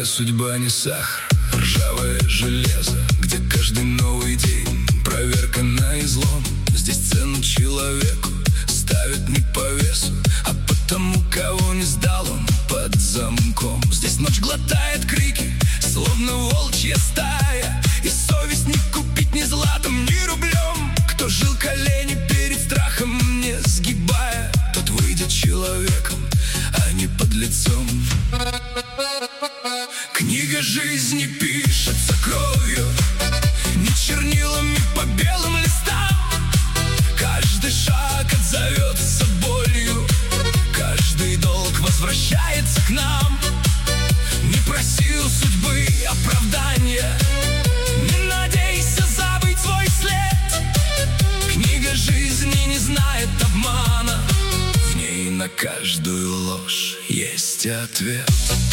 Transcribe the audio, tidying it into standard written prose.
Судьба не сахар, ржавое железо, где каждый новый день проверка на излом. Здесь цену человеку ставят не по весу, а потому, кого не сдал, он под замком. Здесь ночь глотает крики, словно волчья стая, и совесть не купить ни златом, ни рублем. Кто жил колени перед страхом, не сгибая, тот выйдет человеком, а не подлецом. Книга жизни пишется кровью, не чернилами по белым листам. Каждый шаг отзовется болью, каждый долг возвращается к нам. Не проси у судьбы оправдания, не надейся забыть свой след. Книга жизни не знает обмана, в ней на каждую ложь есть ответ.